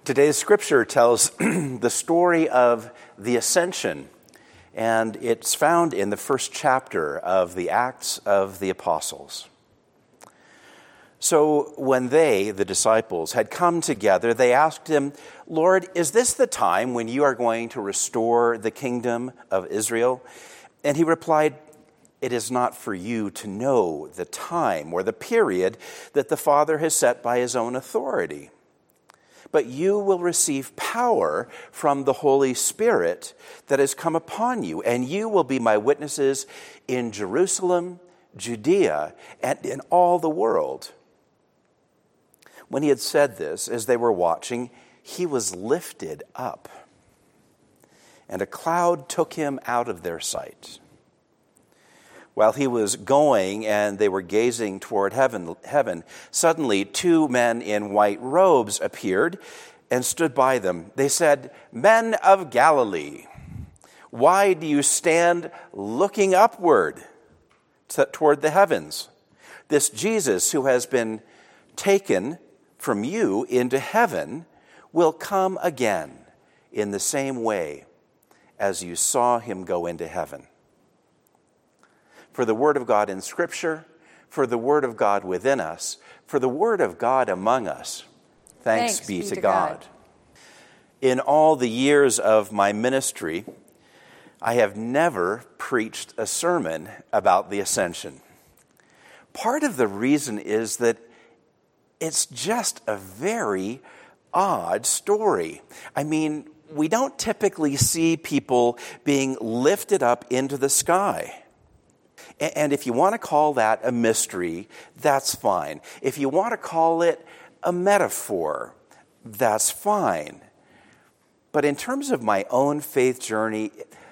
Today's scripture tells the story of the ascension, and it's found in the first chapter of the Acts of the Apostles. So when they, the disciples, had come together, they asked him, "Lord, is this the time when you are going to restore the kingdom of Israel?" And he replied, "It is not for you to know the time or the period that the Father has set by his own authority. But you will receive power from the Holy Spirit that has come upon you, and you will be my witnesses in Jerusalem, Judea, and in all the world." When he had said this, as they were watching, he was lifted up, and a cloud took him out of their sight. While he was going and they were gazing toward heaven, suddenly 2 men in white robes appeared and stood by them. They said, "Men of Galilee, why do you stand looking upward toward the heavens? This Jesus who has been taken from you into heaven will come again in the same way as you saw him go into heaven." For the word of God in Scripture, for the word of God within us, for the word of God among us, thanks be to God. In all the years of my ministry, I have never preached a sermon about the ascension. Part of the reason is that it's just a very odd story. I mean, we don't typically see people being lifted up into the sky. And if you want to call that a mystery, that's fine. If you want to call it a metaphor, that's fine. But in terms of my own faith journey,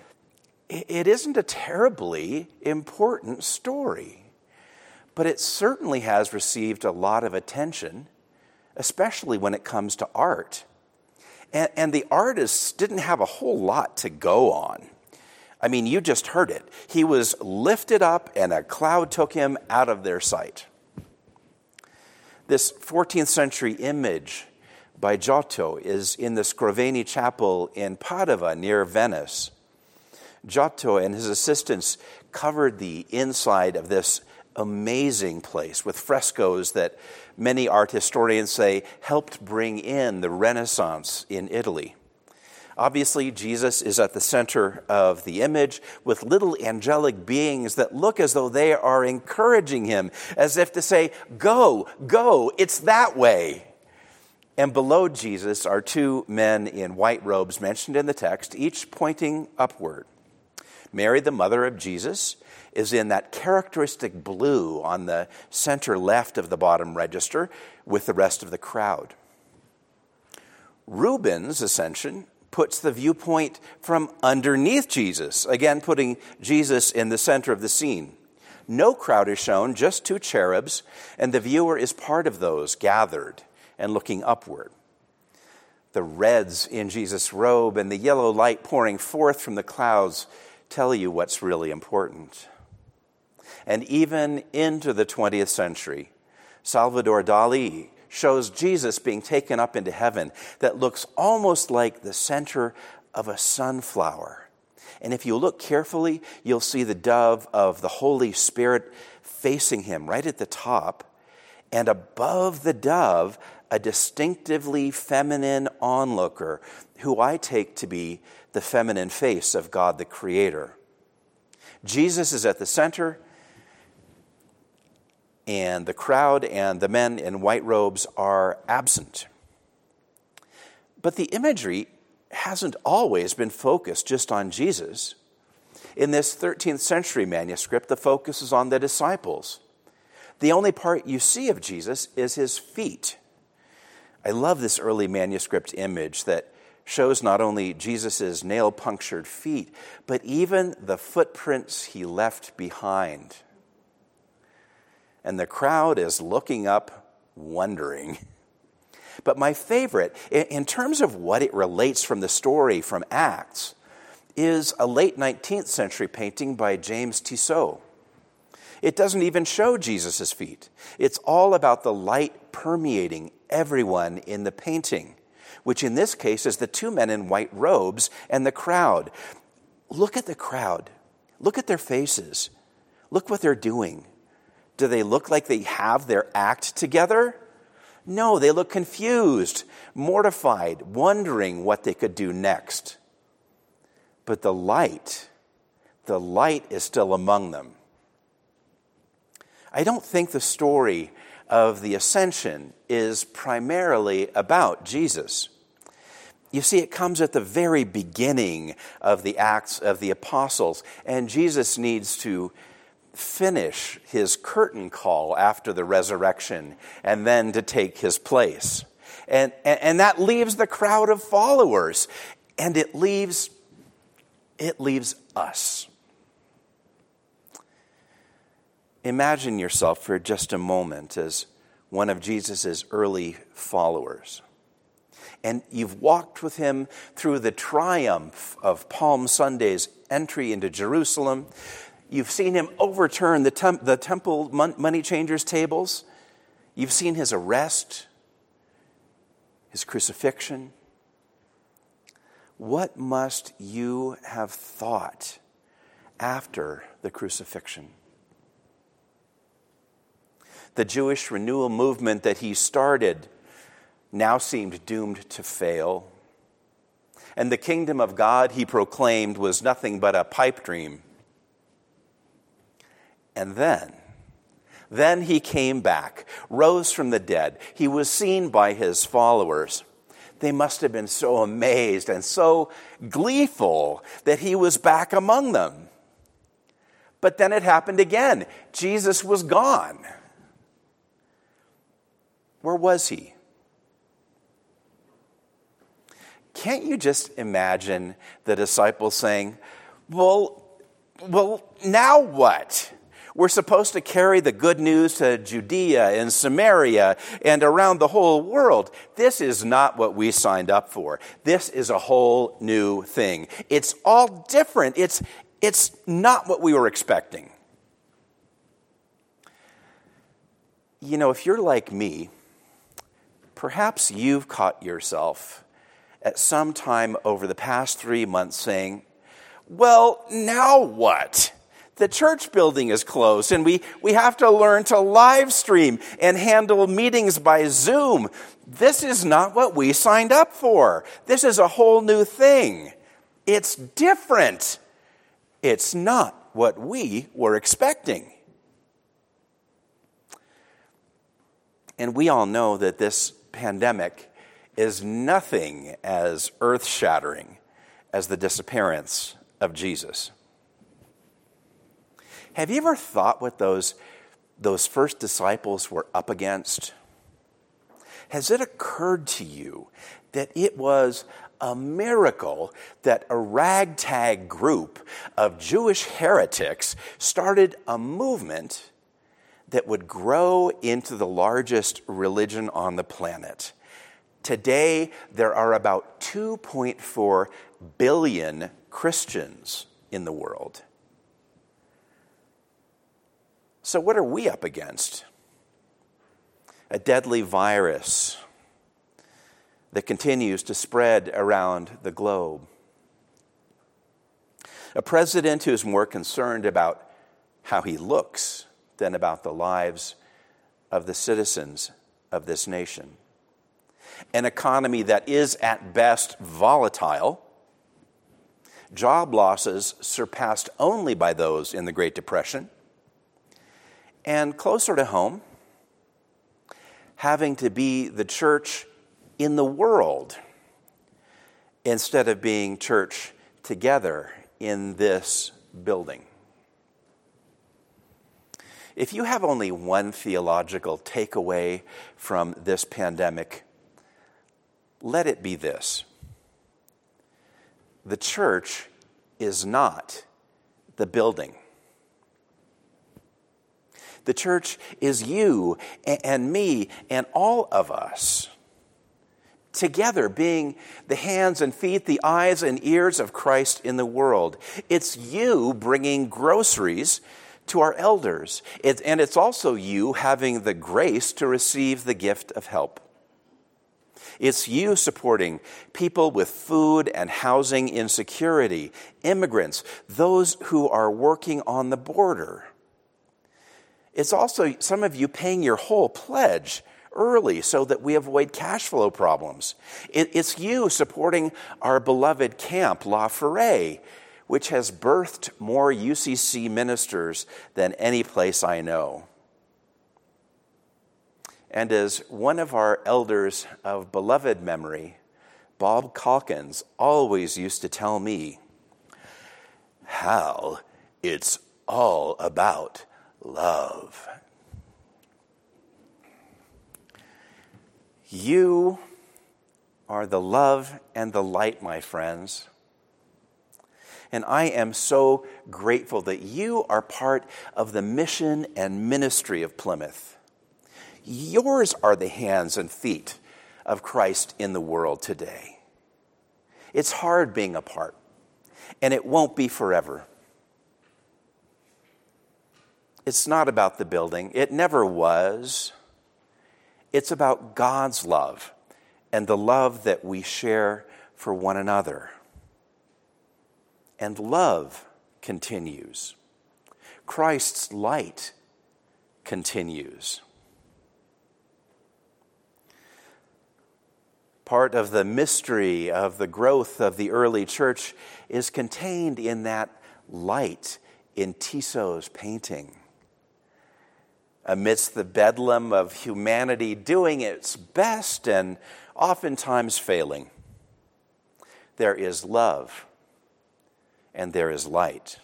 it isn't a terribly important story. But it certainly has received a lot of attention, especially when it comes to art. And the artists didn't have a whole lot to go on. I mean, you just heard it. He was lifted up and a cloud took him out of their sight. This 14th century image by Giotto is in the Scrovegni Chapel in Padua near Venice. Giotto and his assistants covered the inside of this amazing place with frescoes that many art historians say helped bring in the Renaissance in Italy. Obviously, Jesus is at the center of the image with little angelic beings that look as though they are encouraging him, as if to say, "Go, go, it's that way." And below Jesus are 2 men in white robes mentioned in the text, each pointing upward. Mary, the mother of Jesus, is in that characteristic blue on the center left of the bottom register with the rest of the crowd. Rubens' Ascension puts the viewpoint from underneath Jesus, again putting Jesus in the center of the scene. No crowd is shown, just 2 cherubs, and the viewer is part of those gathered and looking upward. The reds in Jesus' robe and the yellow light pouring forth from the clouds tell you what's really important. And even into the 20th century, Salvador Dali shows Jesus being taken up into heaven that looks almost like the center of a sunflower. And if you look carefully, you'll see the dove of the Holy Spirit facing him right at the top. And above the dove, a distinctively feminine onlooker who I take to be the feminine face of God the Creator. Jesus is at the center, and the crowd and the men in white robes are absent. But the imagery hasn't always been focused just on Jesus. In this 13th century manuscript, the focus is on the disciples. The only part you see of Jesus is his feet. I love this early manuscript image that shows not only Jesus' nail-punctured feet, but even the footprints he left behind. And the crowd is looking up, wondering. But my favorite, in terms of what it relates from the story from Acts, is a late 19th century painting by James Tissot. It doesn't even show Jesus' feet. It's all about the light permeating everyone in the painting. which in this case is the two men in white robes and the crowd. Look at the crowd. Look at their faces. Look what they're doing. Do they look like they have their act together? No, they look confused, mortified, wondering what they could do next. But the light is still among them. I don't think the story of the ascension is primarily about Jesus. You see, it comes at the very beginning of the Acts of the Apostles, and Jesus needs to finish his curtain call after the resurrection and then to take his place. And that leaves the crowd of followers, and it leaves us. Imagine yourself for just a moment as one of Jesus' early followers. And you've walked with him through the triumph of Palm Sunday's entry into Jerusalem. You've seen him overturn the temple money changers' tables. You've seen his arrest, his crucifixion. What must you have thought after the crucifixion? The Jewish renewal movement that he started now seemed doomed to fail. And the kingdom of God he proclaimed was nothing but a pipe dream. And then he came back, rose from the dead. He was seen by his followers. They must have been so amazed and so gleeful that he was back among them. But then it happened again. Jesus was gone. Where was he? Can't you just imagine the disciples saying, well, now what? We're supposed to carry the good news to Judea and Samaria and around the whole world. This is not what we signed up for. This is a whole new thing. It's all different. It's not what we were expecting. You know, if you're like me, perhaps you've caught yourself at some time over the past 3 months saying, well, now what? The church building is closed, and we have to learn to live stream and handle meetings by Zoom. This is not what we signed up for. This is a whole new thing. It's different. It's not what we were expecting. And we all know that this pandemic is nothing as earth-shattering as the disappearance of Jesus. Have you ever thought what those first disciples were up against? Has it occurred to you that it was a miracle that a ragtag group of Jewish heretics started a movement that would grow into the largest religion on the planet? Today, there are about 2.4 billion Christians in the world. So what are we up against? A deadly virus that continues to spread around the globe. A president who is more concerned about how he looks than about the lives of the citizens of this nation. An economy that is at best volatile. Job losses surpassed only by those in the Great Depression. And closer to home, having to be the church in the world instead of being church together in this building. If you have only one theological takeaway from this pandemic, let it be this. The church is not the building. The church is you and me and all of us, together being the hands and feet, the eyes and ears of Christ in the world. It's you bringing groceries to our elders. And it's also you having the grace to receive the gift of help. It's you supporting people with food and housing insecurity, immigrants, those who are working on the border. It's also some of you paying your whole pledge early so that we avoid cash flow problems. It's you supporting our beloved camp, La Forêt, which has birthed more UCC ministers than any place I know. And as one of our elders of beloved memory, Bob Calkins, always used to tell me, Hal, it's all about love. You are the love and the light, my friends. And I am so grateful that you are part of the mission and ministry of Plymouth. Yours are the hands and feet of Christ in the world today. It's hard being apart, and it won't be forever. It's not about the building. It never was. It's about God's love and the love that we share for one another. And love continues. Christ's light continues. Part of the mystery of the growth of the early church is contained in that light in Tissot's painting. Amidst the bedlam of humanity doing its best and oftentimes failing, there is love and there is light.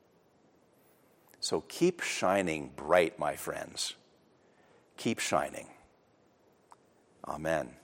So keep shining bright, my friends. Keep shining. Amen.